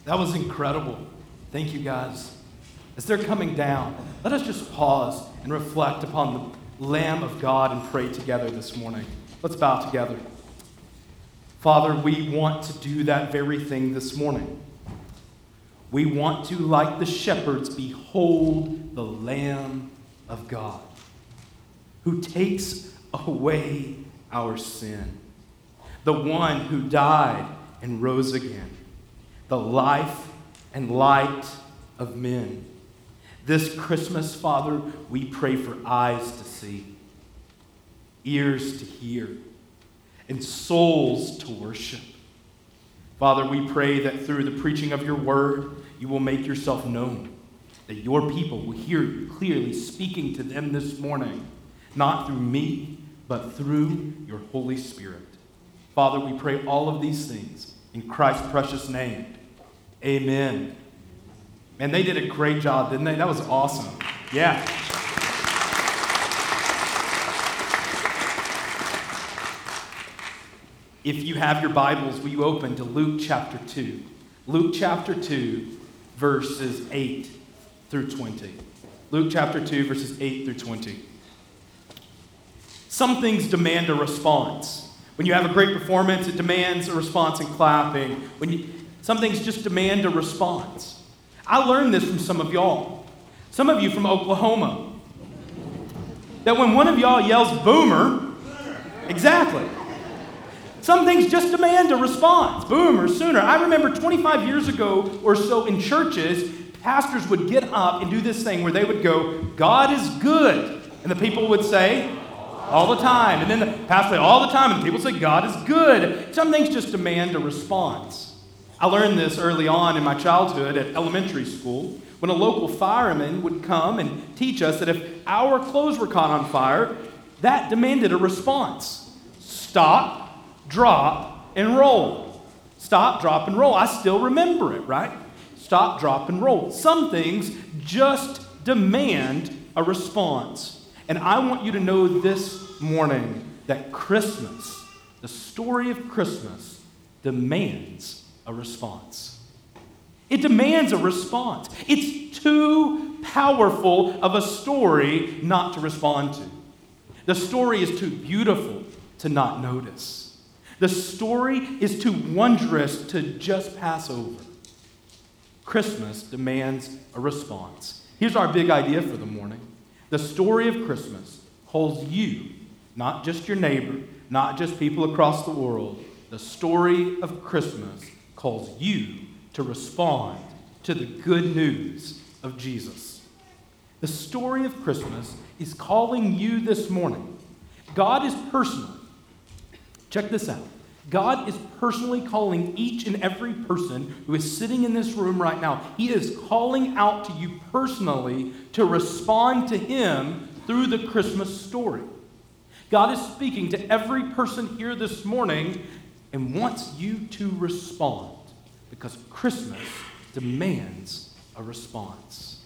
That was incredible. Thank you, guys. As they're coming down, let us just pause and reflect upon the Lamb of God and pray together this morning. Let's bow together. Father, we want to do that very thing this morning. We want to, like the shepherds, behold the Lamb of God who takes away our sin, the one who died and rose again, the life and light of men. This Christmas, Father, we pray for eyes to see, ears to hear, and souls to worship. Father, we pray that through the preaching of your word, you will make yourself known, that your people will hear you clearly speaking to them this morning, not through me, but through your Holy Spirit. Father, we pray all of these things in Christ's precious name. Amen. And they did a great job, didn't they? That was awesome. Yeah. If you have your Bibles, will you open to Luke chapter 2? Luke chapter 2, verses 8 through 20. Luke chapter 2, verses 8 through 20. Some things demand a response. When you have a great performance, it demands a response in clapping. Some things just demand a response. I learned this from some of y'all. Some of you from Oklahoma. That when one of y'all yells boomer, exactly. Some things just demand a response. Boomer, sooner. I remember 25 years ago or so in churches, pastors would get up and do this thing where they would go, God is good. And the people would say, all the time. And then the pastor would say, all the time. And people say, God is good. Some things just demand a response. I learned this early on in my childhood at elementary school when a local fireman would come and teach us that if our clothes were caught on fire, that demanded a response. Stop, drop, and roll. Stop, drop, and roll. I still remember it, right? Stop, drop, and roll. Some things just demand a response. And I want you to know this morning that Christmas, the story of Christmas, demands a response. It demands a response. It's too powerful of a story not to respond to. The story is too beautiful to not notice. The story is too wondrous to just pass over. Christmas demands a response. Here's our big idea for the morning. The story of Christmas calls you, not just your neighbor, not just people across the world. The story of Christmas calls you to respond to the good news of Jesus. The story of Christmas is calling you this morning. God is personal. Check this out. God is personally calling each and every person who is sitting in this room right now. He is calling out to you personally to respond to him through the Christmas story. God is speaking to every person here this morning and wants you to respond because Christmas demands a response.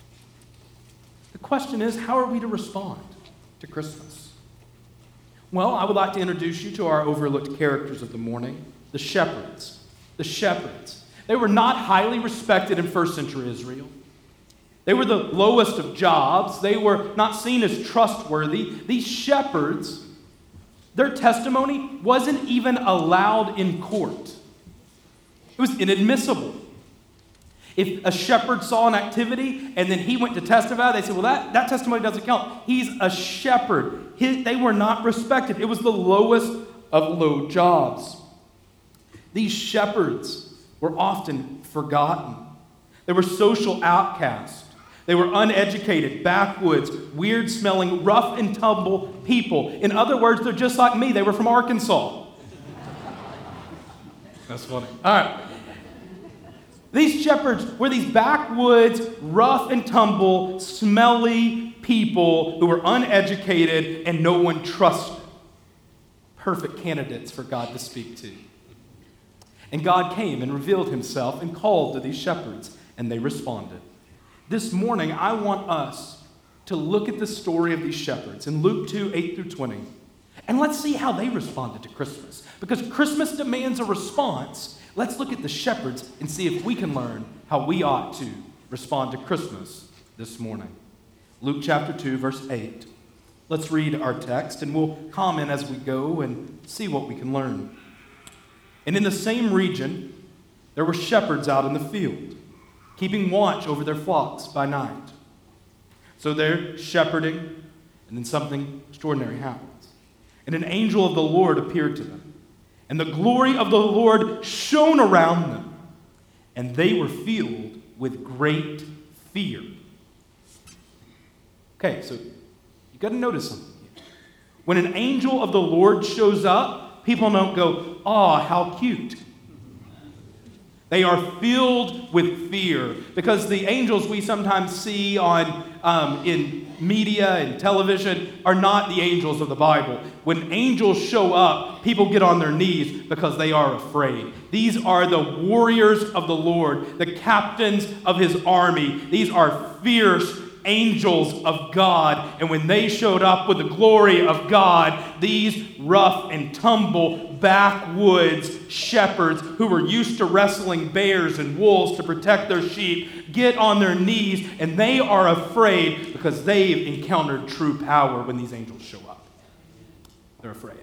The question is, how are we to respond to Christmas? Well, I would like to introduce you to our overlooked characters of the morning, the shepherds. The shepherds. They were not highly respected in first century Israel. They were the lowest of jobs. They were not seen as trustworthy. These shepherds, their testimony wasn't even allowed in court. It was inadmissible. If a shepherd saw an activity and then he went to testify, they said, well, that testimony doesn't count. He's a shepherd. They were not respected. It was the lowest of low jobs. These shepherds were often forgotten. They were social outcasts. They were uneducated, backwoods, weird-smelling, rough and tumble people. In other words, they're just like me. They were from Arkansas. That's funny. All right. These shepherds were these backwoods, rough and tumble, smelly people who were uneducated and no one trusted. Perfect candidates for God to speak to. And God came and revealed himself and called to these shepherds, and they responded. This morning, I want us to look at the story of these shepherds in Luke 2, 8 through 20. And let's see how they responded to Christmas. Because Christmas demands a response. Let's look at the shepherds and see if we can learn how we ought to respond to Christmas this morning. Luke chapter 2, verse 8. Let's read our text and we'll comment as we go and see what we can learn. And in the same region, there were shepherds out in the field, keeping watch over their flocks by night. So they're shepherding, and then something extraordinary happens. And an angel of the Lord appeared to them, and the glory of the Lord shone around them, and they were filled with great fear. Okay, so you got to notice something here. When an angel of the Lord shows up, people don't go, "Ah, how cute." They are filled with fear because the angels we sometimes see in media and television are not the angels of the Bible. When angels show up, people get on their knees because they are afraid. These are the warriors of the Lord, the captains of his army. These are fierce angels of God. And when they showed up with the glory of God, these rough and tumble backwoods shepherds who were used to wrestling bears and wolves to protect their sheep get on their knees, and they are afraid because they've encountered true power when these angels show up. They're afraid.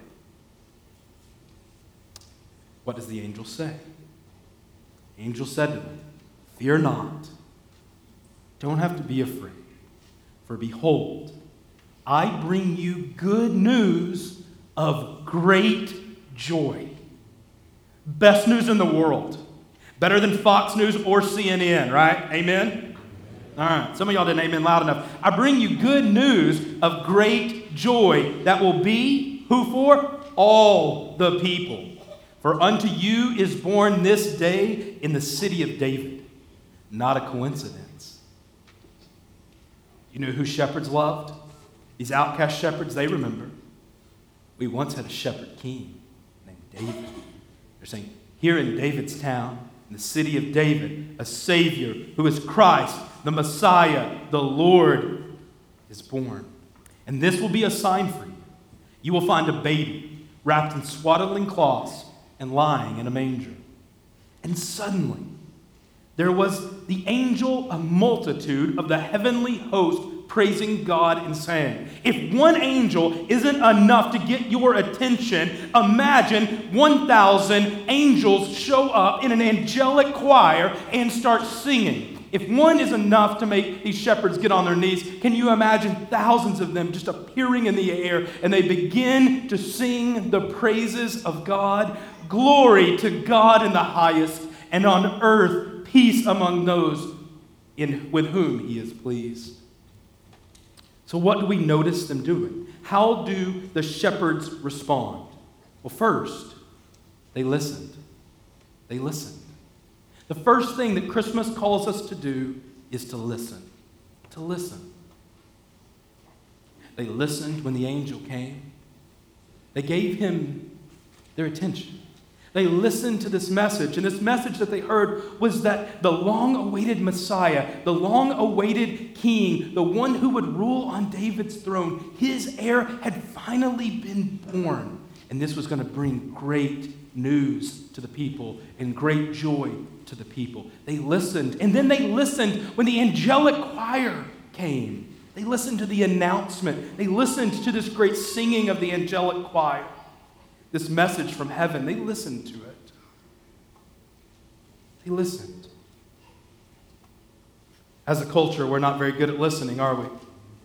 What does the angel say? The angel said to them, "Fear not. Don't have to be afraid. For behold, I bring you good news of great joy." Best news in the world. Better than Fox News or CNN, right? Amen? All right. Some of y'all didn't amen loud enough. I bring you good news of great joy that will be, who for? All the people. For unto you is born this day in the city of David. Not a coincidence. You know who shepherds loved? These outcast shepherds, they remember. We once had a shepherd king named David. They're saying, here in David's town, in the city of David, a Savior who is Christ, the Messiah, the Lord, is born. And this will be a sign for you. You will find a baby wrapped in swaddling cloths and lying in a manger. And suddenly, there was the angel, a multitude of the heavenly host praising God and saying, if one angel isn't enough to get your attention, imagine 1,000 angels show up in an angelic choir and start singing. If one is enough to make these shepherds get on their knees, can you imagine thousands of them just appearing in the air and they begin to sing the praises of God? Glory to God in the highest, and on earth peace among those with whom he is pleased. So what do we notice them doing? How do the shepherds respond? Well, first, they listened. They listened. The first thing that Christmas calls us to do is to listen. To listen. They listened when the angel came. They gave him their attention. They listened to this message, and this message that they heard was that the long-awaited Messiah, the long-awaited King, the one who would rule on David's throne, his heir had finally been born. And this was going to bring great news to the people and great joy to the people. They listened, and then they listened when the angelic choir came. They listened to the announcement. They listened to this great singing of the angelic choir. This message from heaven, they listened to it. They listened. As a culture, we're not very good at listening, are we?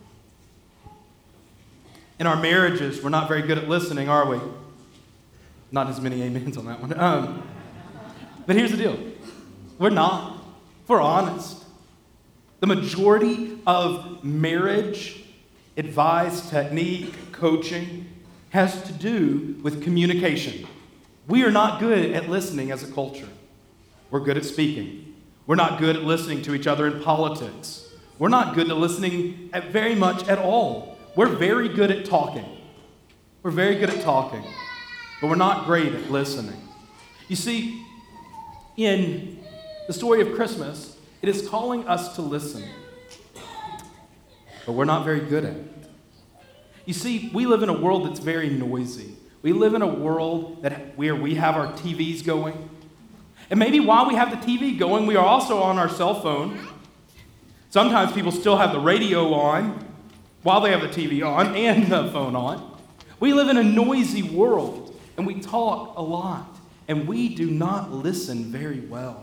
In our marriages, we're not very good at listening, are we? Not as many amens on that one. But here's the deal. We're not. If we're honest. The majority of marriage advice, technique, coaching, has to do with communication. We are not good at listening as a culture. We're good at speaking. We're not good at listening to each other in politics. We're not good at listening very much at all. We're very good at talking. We're very good at talking, but we're not great at listening. You see, in the story of Christmas, it is calling us to listen, but we're not very good at it. You see, we live in a world that's very noisy. We live in a world where we have our TVs going, And maybe while we have the TV going, we are also on our cell phone. Sometimes people still have the radio on while they have the TV on and the phone on. We live in a noisy world, and we talk a lot, and we do not listen very well.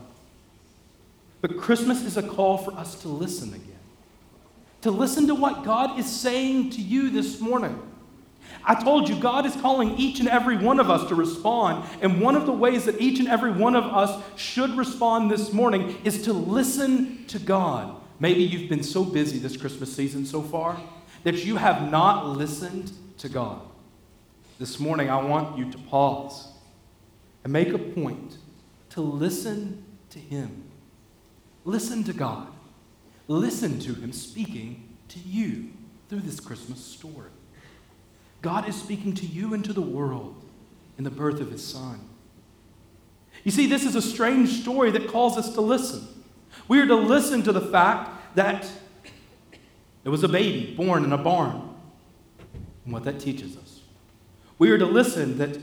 But Christmas is a call for us to listen again, to listen to what God is saying to you this morning. I told you, God is calling each and every one of us to respond, and one of the ways that each and every one of us should respond this morning is to listen to God. Maybe you've been so busy this Christmas season so far that you have not listened to God. This morning, I want you to pause and make a point to listen to Him. Listen to God. Listen to Him speaking to you through this Christmas story. God is speaking to you and to the world in the birth of His Son. You see, this is a strange story that calls us to listen. We are to listen to the fact that there was a baby born in a barn and what that teaches us. We are to listen that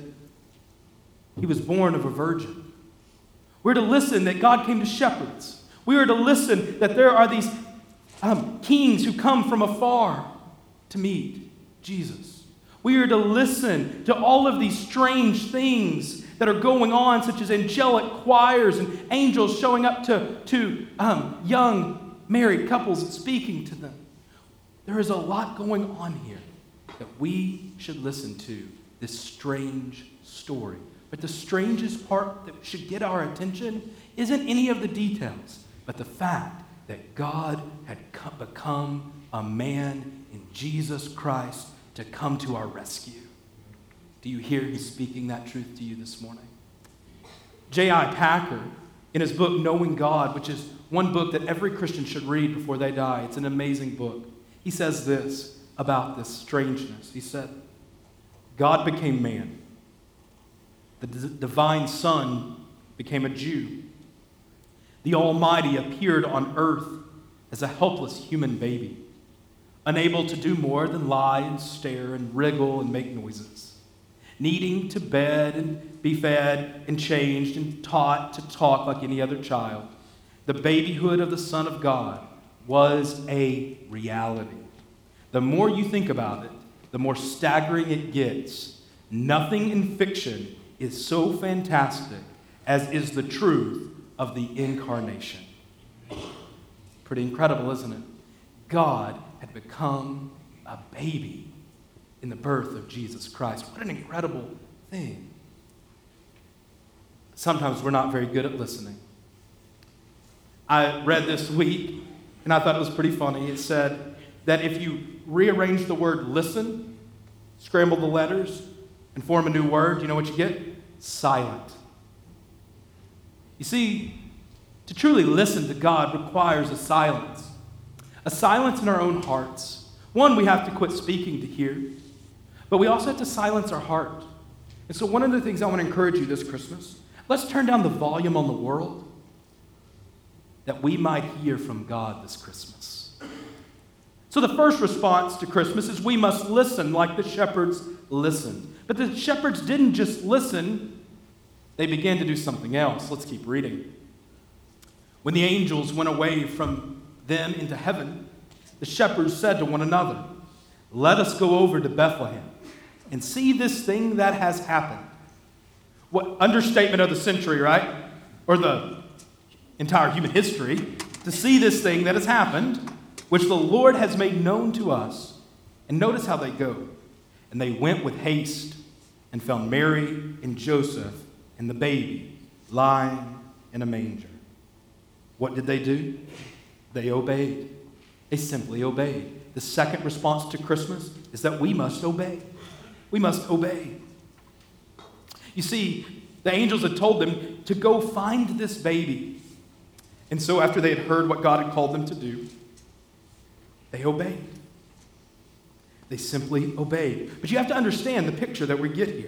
He was born of a virgin. We're to listen that God came to shepherds. We are to listen that there are these kings who come from afar to meet Jesus. We are to listen to all of these strange things that are going on, such as angelic choirs and angels showing up to young married couples and speaking to them. There is a lot going on here that we should listen to, this strange story. But the strangest part that should get our attention isn't any of the details, but the fact that God had become a man in Jesus Christ to come to our rescue. Do you hear He's speaking that truth to you this morning? J.I. Packer, in his book, Knowing God, which is one book that every Christian should read before they die, it's an amazing book. He says this about this strangeness. He said, God became man. The divine Son became a Jew. The Almighty appeared on earth as a helpless human baby, unable to do more than lie and stare and wriggle and make noises, needing to bed and be fed and changed and taught to talk like any other child. The babyhood of the Son of God was a reality. The more you think about it, the more staggering it gets. Nothing in fiction is so fantastic as is the truth of the incarnation. Pretty incredible, isn't it? God had become a baby in the birth of Jesus Christ. What an incredible thing. Sometimes we're not very good at listening. I read this week, and I thought it was pretty funny. It said that if you rearrange the word listen, scramble the letters, and form a new word, you know what you get? Silent. You see, to truly listen to God requires a silence in our own hearts. One, we have to quit speaking to hear, but we also have to silence our heart. And so one of the things I want to encourage you this Christmas, let's turn down the volume on the world that we might hear from God this Christmas. So the first response to Christmas is we must listen like the shepherds listened. But the shepherds didn't just listen, they began to do something else. Let's keep reading. When the angels went away from them into heaven, the shepherds said to one another, "Let us go over to Bethlehem and see this thing that has happened." What understatement of the century, right? Or the entire human history, to see this thing that has happened, which the Lord has made known to us. And notice how they go. And they went with haste and found Mary and Joseph and the baby lying in a manger. What did they do? They obeyed. They simply obeyed. The second response to Christmas is that we must obey. We must obey. You see, the angels had told them to go find this baby. And so after they had heard what God had called them to do, they obeyed. They simply obeyed. But you have to understand the picture that we get here.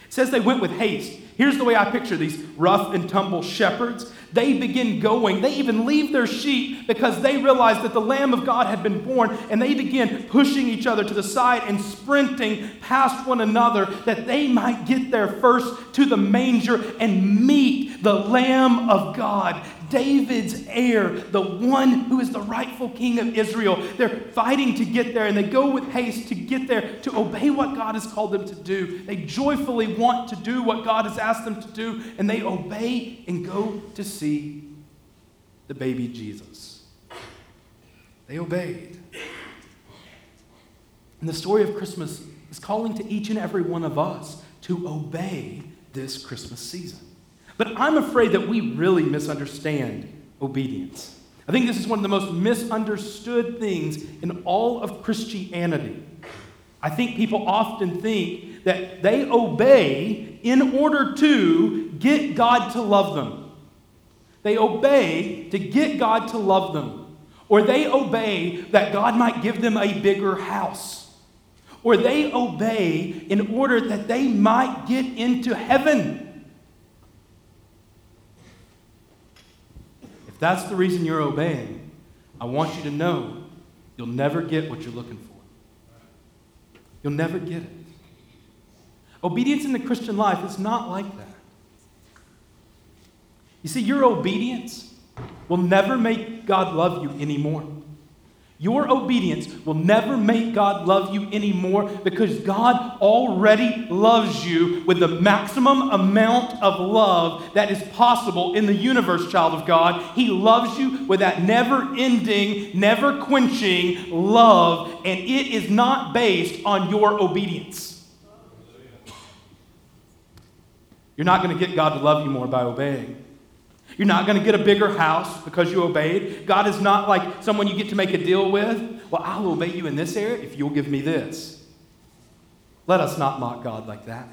It says they went with haste. Here's the way I picture these rough and tumble shepherds. They begin going. They even leave their sheep because they realize that the Lamb of God had been born, and they begin pushing each other to the side and sprinting past one another that they might get there first to the manger and meet the Lamb of God, David's heir, the one who is the rightful king of Israel. They're fighting to get there, and they go with haste to get there, to obey what God has called them to do. They joyfully want to do what God has asked them to do, and they obey and go to see the baby Jesus. They obeyed. And the story of Christmas is calling to each and every one of us to obey this Christmas season. But I'm afraid that we really misunderstand obedience. I think this is one of the most misunderstood things in all of Christianity. I think people often think that they obey in order to get God to love them. They obey to get God to love them. Or they obey that God might give them a bigger house. Or they obey in order that they might get into heaven. If that's the reason you're obeying, I want you to know you'll never get what you're looking for. You'll never get it. Obedience in the Christian life is not like that. You see, your obedience will never make God love you anymore. Your obedience will never make God love you anymore because God already loves you with the maximum amount of love that is possible in the universe, child of God. He loves you with that never-ending, never-quenching love, and it is not based on your obedience. You're not going to get God to love you more by obeying. You're not going to get a bigger house because you obeyed. God is not like someone you get to make a deal with. Well, I'll obey you in this area if you'll give me this. Let us not mock God like that.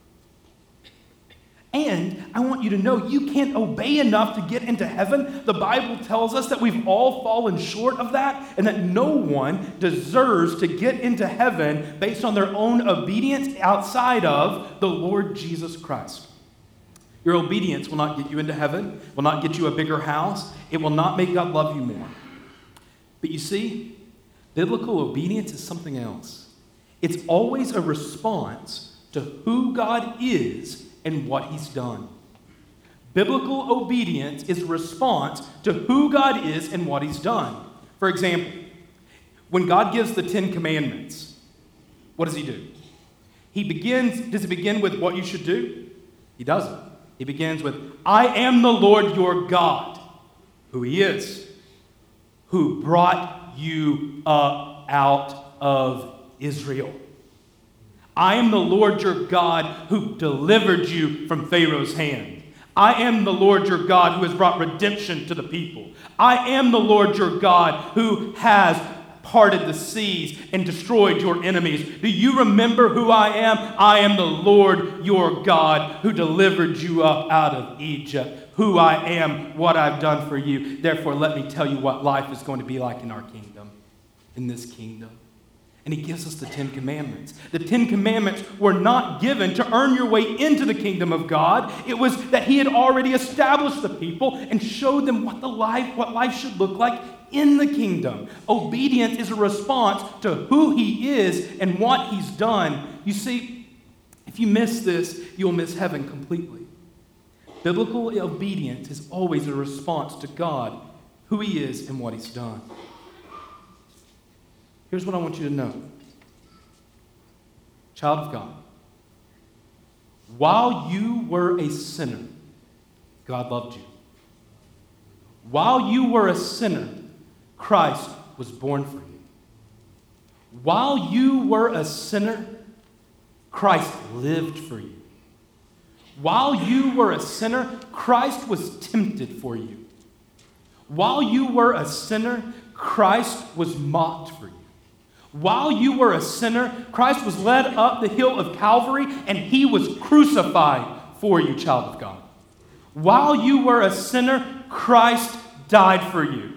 And I want you to know you can't obey enough to get into heaven. The Bible tells us that we've all fallen short of that and that no one deserves to get into heaven based on their own obedience outside of the Lord Jesus Christ. Your obedience will not get you into heaven, will not get you a bigger house. It will not make God love you more. But you see, biblical obedience is something else. It's always a response to who God is and what He's done. Biblical obedience is a response to who God is and what He's done. For example, when God gives the 10 Commandments, what does He do? Does He begin with what you should do? He doesn't. He begins with, I am the Lord your God, who He is, who brought you up out of Israel. I am the Lord your God who delivered you from Pharaoh's hand. I am the Lord your God who has brought redemption to the people. I am the Lord your God who has parted the seas and destroyed your enemies. Do you remember who I am? I am the Lord your God who delivered you up out of Egypt. Who I am, what I've done for you. Therefore, let me tell you what life is going to be like in our kingdom, in this kingdom. And He gives us the 10 Commandments. The 10 Commandments were not given to earn your way into the kingdom of God. It was that He had already established the people and showed them what life should look like in the kingdom. Obedience is a response to who He is and what He's done. You see, if you miss this, you'll miss heaven completely. Biblical obedience is always a response to God, who He is and what He's done. Here's what I want you to know. Child of God, while you were a sinner, God loved you. While you were a sinner, Christ was born for you. While you were a sinner, Christ lived for you. While you were a sinner, Christ was tempted for you. While you were a sinner, Christ was mocked for you. While you were a sinner, Christ was led up the hill of Calvary and He was crucified for you, child of God. While you were a sinner, Christ died for you.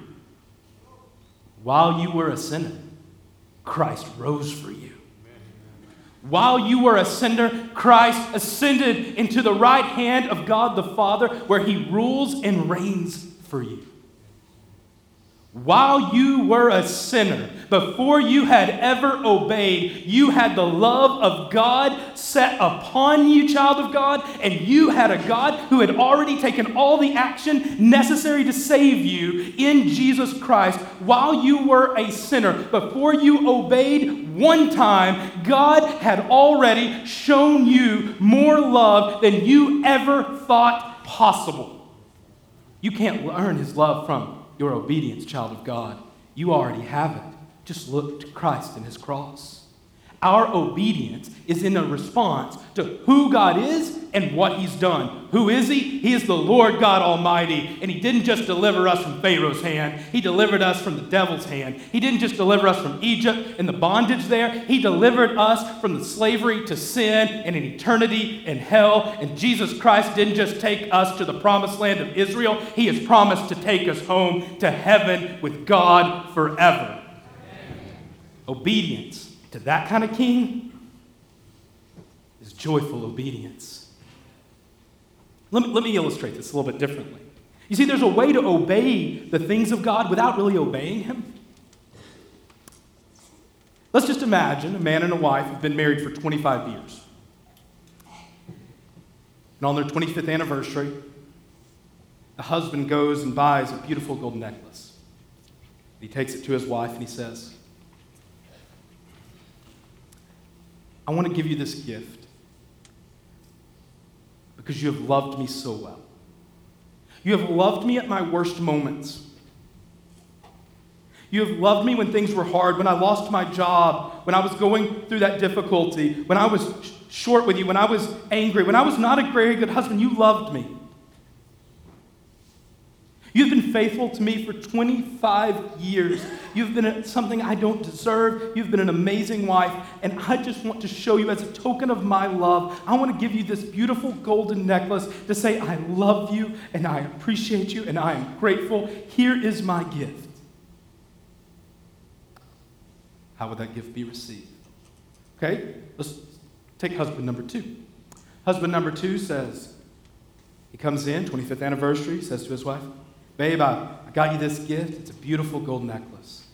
While you were a sinner, Christ rose for you. While you were a sinner, Christ ascended into the right hand of God the Father, where he rules and reigns for you. While you were a sinner, before you had ever obeyed, you had the love of God set upon you, child of God, and you had a God who had already taken all the action necessary to save you in Jesus Christ. While you were a sinner, before you obeyed one time, God had already shown you more love than you ever thought possible. You can't earn his love from your obedience, child of God. You already have it. Just look to Christ and his cross. Our obedience is in a response to who God is and what he's done. Who is he? He is the Lord God Almighty. And he didn't just deliver us from Pharaoh's hand. He delivered us from the devil's hand. He didn't just deliver us from Egypt and the bondage there. He delivered us from the slavery to sin and an eternity in hell. And Jesus Christ didn't just take us to the promised land of Israel. He has promised to take us home to heaven with God forever. Obedience to that kind of king is joyful obedience. Let me illustrate this a little bit differently. You see, there's a way to obey the things of God without really obeying him. Let's just imagine a man and a wife have been married for 25 years. And on their 25th anniversary, the husband goes and buys a beautiful gold necklace. He takes it to his wife and he says, I want to give you this gift because you have loved me so well. You have loved me at my worst moments. You have loved me when things were hard, when I lost my job, when I was going through that difficulty, when I was short with you, when I was angry, when I was not a very good husband. You loved me. You've been faithful to me for 25 years. You've been something I don't deserve. You've been an amazing wife. And I just want to show you as a token of my love, I want to give you this beautiful golden necklace to say I love you and I appreciate you and I am grateful. Here is my gift. How would that gift be received? Okay, let's take husband number 2. Husband number 2 says, he comes in, 25th anniversary, says to his wife, babe, I got you this gift. It's a beautiful gold necklace.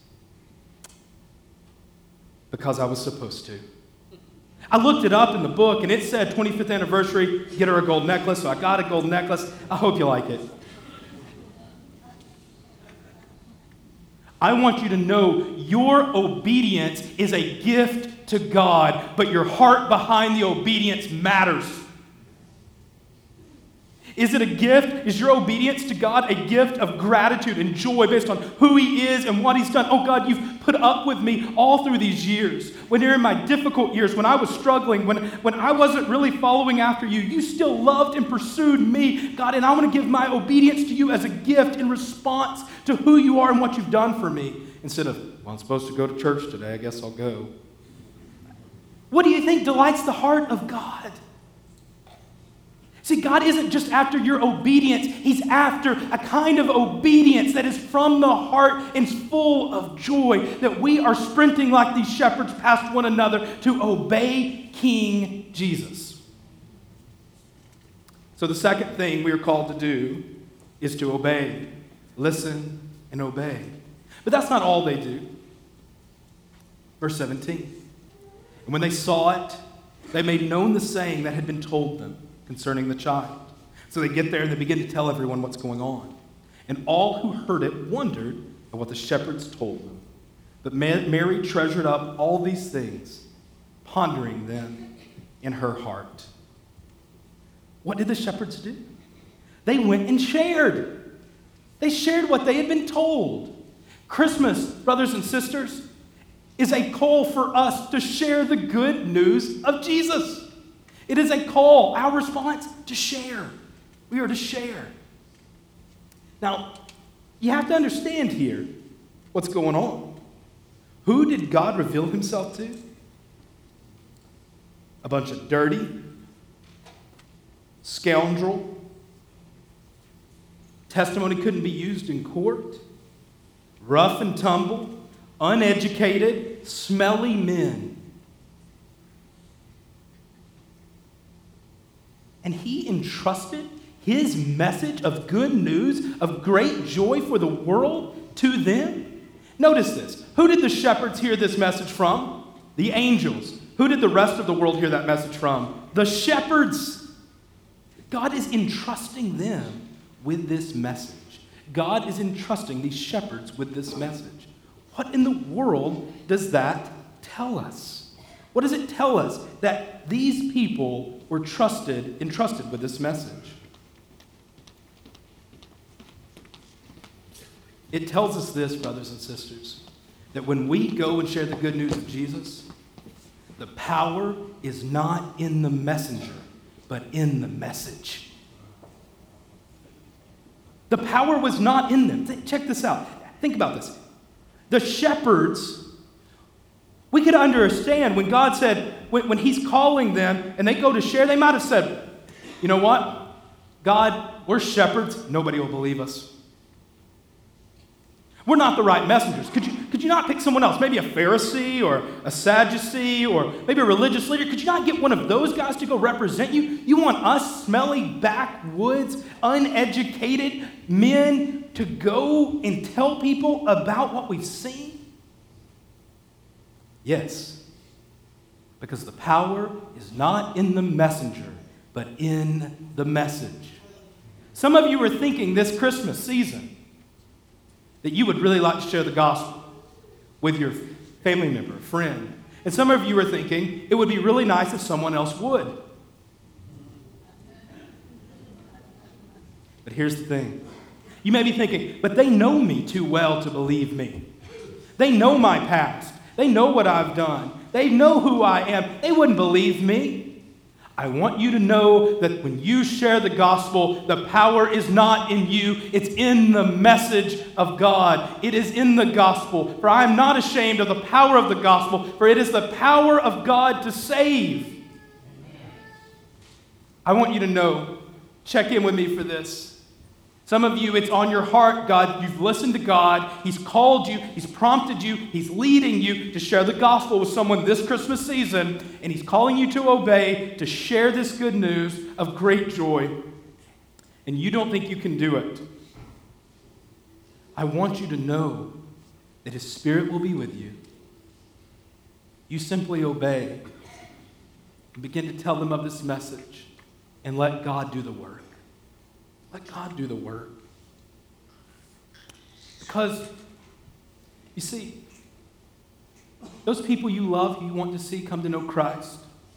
Because I was supposed to. I looked it up in the book, and it said 25th anniversary, get her a gold necklace, so I got a gold necklace. I hope you like it. I want you to know your obedience is a gift to God, but your heart behind the obedience matters. Is it a gift? Is your obedience to God a gift of gratitude and joy based on who he is and what he's done? Oh God, you've put up with me all through these years. When you're in my difficult years, when I was struggling, when I wasn't really following after you, you still loved and pursued me, God, and I want to give my obedience to you as a gift in response to who you are and what you've done for me. Instead of, well, I'm supposed to go to church today, I guess I'll go. What do you think delights the heart of God? See, God isn't just after your obedience. He's after a kind of obedience that is from the heart and is full of joy, that we are sprinting like these shepherds past one another to obey King Jesus. So the second thing we are called to do is to obey. Listen and obey. But that's not all they do. Verse 17. And when they saw it, they made known the saying that had been told them concerning the child. So they get there and they begin to tell everyone what's going on. And all who heard it wondered at what the shepherds told them. But Mary treasured up all these things, pondering them in her heart. What did the shepherds do? They went and shared. They shared what they had been told. Christmas, brothers and sisters, is a call for us to share the good news of Jesus. It is a call, our response, to share. We are to share. Now, you have to understand here what's going on. Who did God reveal himself to? A bunch of dirty, scoundrel, testimony couldn't be used in court, rough and tumble, uneducated, smelly men. And he entrusted his message of good news, of great joy for the world to them. Notice this. Who did the shepherds hear this message from? The angels. Who did the rest of the world hear that message from? The shepherds. God is entrusting them with this message. God is entrusting these shepherds with this message. What in the world does that tell us? What does it tell us that these people were entrusted with this message? It tells us this, brothers and sisters, that when we go and share the good news of Jesus, the power is not in the messenger, but in the message. The power was not in them. Check this out. Think about this. The shepherds, we could understand when God said, when he's calling them and they go to share, they might have said, you know what? God, we're shepherds. Nobody will believe us. We're not the right messengers. Could you not pick someone else? Maybe a Pharisee or a Sadducee or maybe a religious leader. Could you not get one of those guys to go represent you? You want us smelly backwoods, uneducated men to go and tell people about what we've seen? Yes, because the power is not in the messenger, but in the message. Some of you are thinking this Christmas season that you would really like to share the gospel with your family member, friend. And some of you are thinking it would be really nice if someone else would. But here's the thing. You may be thinking, but they know me too well to believe me. They know my past. They know what I've done. They know who I am. They wouldn't believe me. I want you to know that when you share the gospel, the power is not in you. It's in the message of God. It is in the gospel. For I am not ashamed of the power of the gospel, for it is the power of God to save. I want you to know, check in with me for this. Some of you, it's on your heart, God. You've listened to God. He's called you. He's prompted you. He's leading you to share the gospel with someone this Christmas season. And he's calling you to obey, to share this good news of great joy. And you don't think you can do it. I want you to know that his Spirit will be with you. You simply obey. And begin to tell them of this message. And let God do the work. Let God do the work. Because, you see, those people you love, you want to see come to know Christ,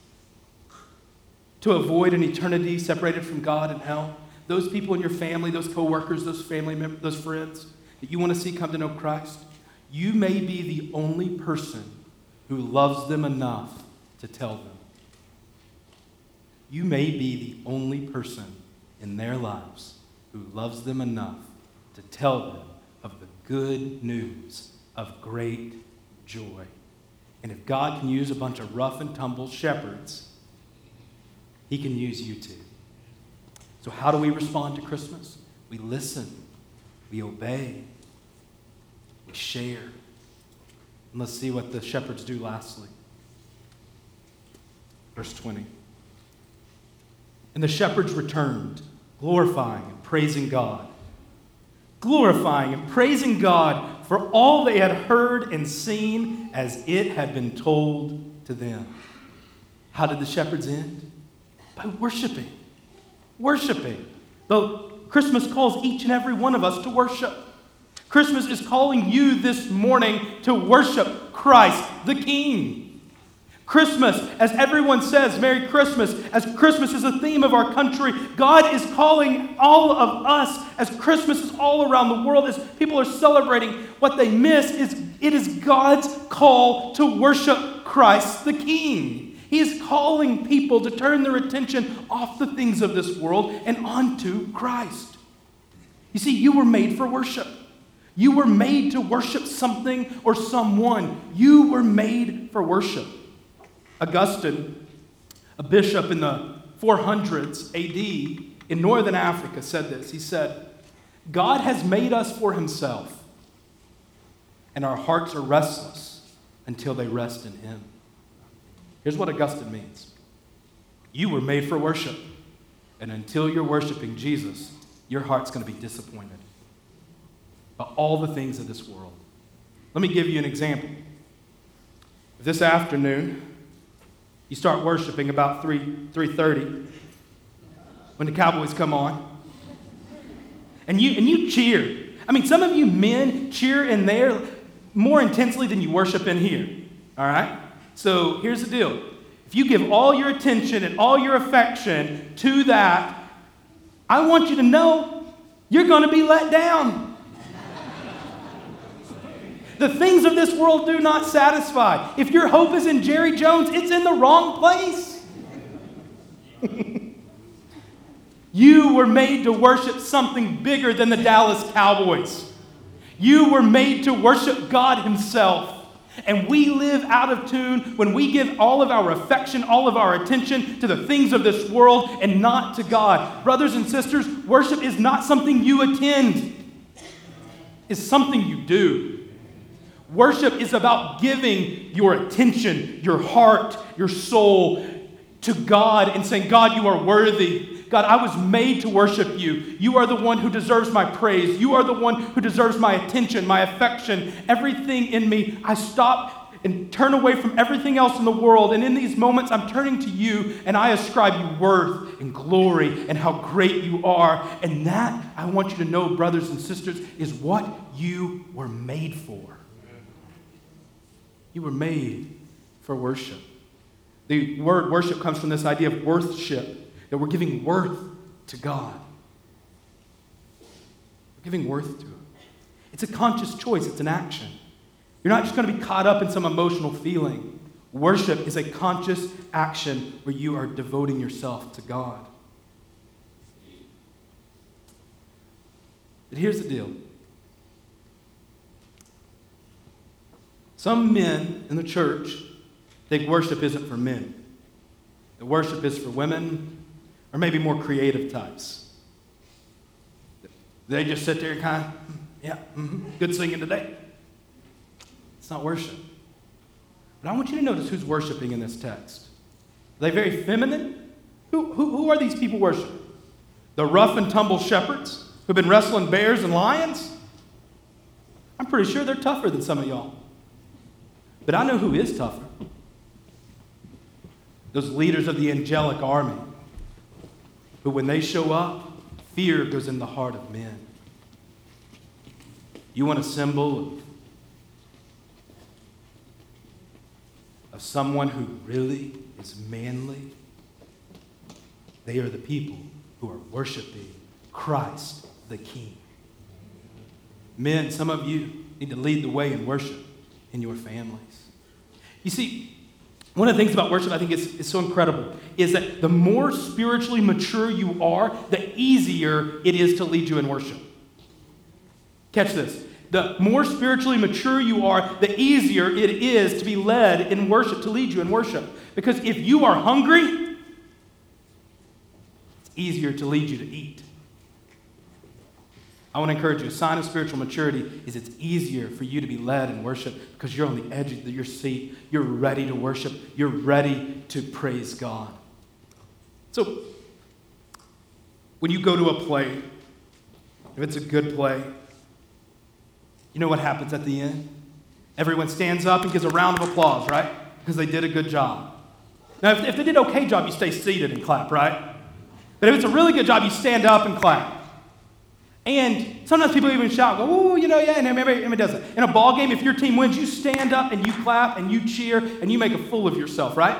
to avoid an eternity separated from God and hell, those people in your family, those coworkers, those family members, those friends that you want to see come to know Christ, you may be the only person who loves them enough to tell them. You may be the only person in their lives who loves them enough to tell them of the good news of great joy. And if God can use a bunch of rough and tumble shepherds, he can use you too. So how do we respond to Christmas? We listen, we obey, we share. And let's see what the shepherds do lastly. Verse 20. And the shepherds returned, glorifying and praising God. Glorifying and praising God for all they had heard and seen as it had been told to them. How did the shepherds end? By worshiping. Worshiping. The Christmas calls each and every one of us to worship. Christmas is calling you this morning to worship Christ the King. Christmas, as everyone says, Merry Christmas, as Christmas is the theme of our country, God is calling all of us, as Christmas is all around the world, as people are celebrating, what they miss is it is God's call to worship Christ the King. He is calling people to turn their attention off the things of this world and onto Christ. You see, you were made for worship. You were made to worship something or someone. You were made for worship. Augustine, a bishop in the 400s AD in northern Africa, said this. He said, God has made us for himself, and our hearts are restless until they rest in him. Here's what Augustine means. You were made for worship. And until you're worshiping Jesus, your heart's going to be disappointed by all the things of this world. Let me give you an example. This afternoon, you start worshiping about 3:30 when the Cowboys come on. And you cheer. I mean, some of you men cheer in there more intensely than you worship in here. All right? So here's the deal. If you give all your attention and all your affection to that, I want you to know you're going to be let down. The things of this world do not satisfy. If your hope is in Jerry Jones, it's in the wrong place. You were made to worship something bigger than the Dallas Cowboys. You were made to worship God Himself. And we live out of tune when we give all of our affection, all of our attention to the things of this world and not to God. Brothers and sisters, worship is not something you attend. It's something you do. Worship is about giving your attention, your heart, your soul to God and saying, God, you are worthy. God, I was made to worship you. You are the one who deserves my praise. You are the one who deserves my attention, my affection, everything in me. I stop and turn away from everything else in the world. And in these moments, I'm turning to you and I ascribe you worth and glory and how great you are. And that, I want you to know, brothers and sisters, is what you were made for. You were made for worship. The word worship comes from this idea of worthship. That we're giving worth to God. We're giving worth to Him. It's a conscious choice. It's an action. You're not just going to be caught up in some emotional feeling. Worship is a conscious action where you are devoting yourself to God. But here's the deal. Some men in the church think worship isn't for men. That worship is for women, or maybe more creative types. They just sit there and kind of, good singing today. It's not worship. But I want you to notice who's worshiping in this text. Are they very feminine? Who are these people worshiping? The rough and tumble shepherds who've been wrestling bears and lions? I'm pretty sure they're tougher than some of y'all. But I know who is tougher. Those leaders of the angelic army. But when they show up, fear goes in the heart of men. You want a symbol of someone who really is manly? They are the people who are worshiping Christ the King. Men, some of you need to lead the way in worship in your families. You see, one of the things about worship I think is so incredible is that the more spiritually mature you are, the easier it is to lead you in worship. Catch this. The more spiritually mature you are, the easier it is to be led in worship, to lead you in worship. Because if you are hungry, it's easier to lead you to eat. I want to encourage you, a sign of spiritual maturity is it's easier for you to be led in worship because you're on the edge of your seat. You're ready to worship. You're ready to praise God. So, when you go to a play, if it's a good play, you know what happens at the end? Everyone stands up and gives a round of applause, right? Because they did a good job. Now, if they did an okay job, you stay seated and clap, right? But if it's a really good job, you stand up and clap. And sometimes people even shout, go, oh, yeah, and everybody does it. In a ball game, if your team wins, you stand up and you clap and you cheer and you make a fool of yourself, right?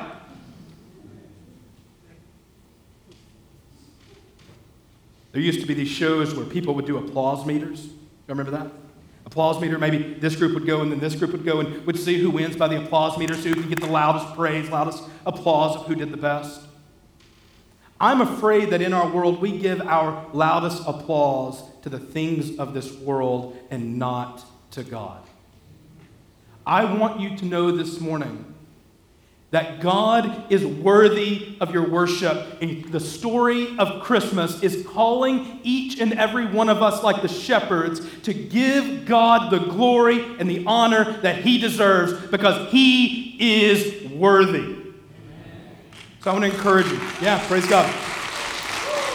There used to be these shows where people would do applause meters. You remember that? Applause meter, maybe this group would go and then this group would go and would see who wins by the applause meter, so who can get the loudest praise, loudest applause of who did the best. I'm afraid that in our world we give our loudest applause to the things of this world and not to God. I want you to know this morning that God is worthy of your worship. And the story of Christmas is calling each and every one of us, like the shepherds, to give God the glory and the honor that He deserves because He is worthy. So I want to encourage you. Yeah, praise God.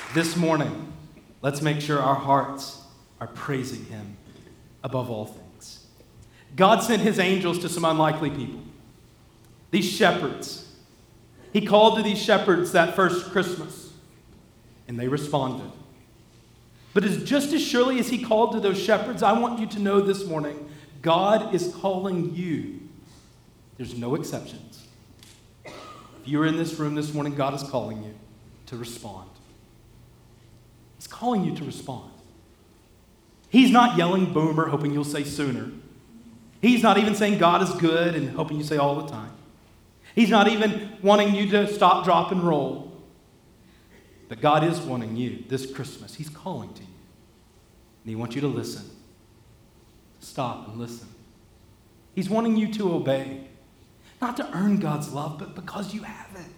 This morning, let's make sure our hearts are praising him above all things. God sent his angels to some unlikely people, these shepherds. He called to these shepherds that first Christmas, and they responded. But just as surely as he called to those shepherds, I want you to know this morning, God is calling you. There's no exceptions. If you're in this room this morning, God is calling you to respond. He's calling you to respond. He's not yelling boomer, hoping you'll say sooner. He's not even saying God is good and hoping you say all the time. He's not even wanting you to stop, drop, and roll. But God is wanting you this Christmas. He's calling to you. And he wants you to listen. Stop and listen. He's wanting you to obey. Not to earn God's love, but because you have it.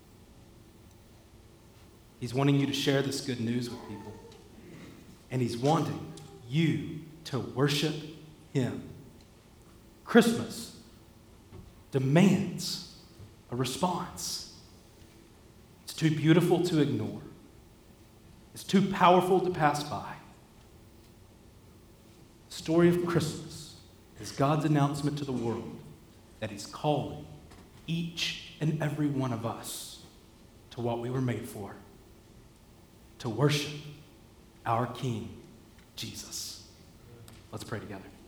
He's wanting you to share this good news with people. And he's wanting you to worship him. Christmas demands a response. It's too beautiful to ignore. It's too powerful to pass by. The story of Christmas is God's announcement to the world that he's calling each and every one of us to what we were made for, to worship our King, Jesus. Let's pray together.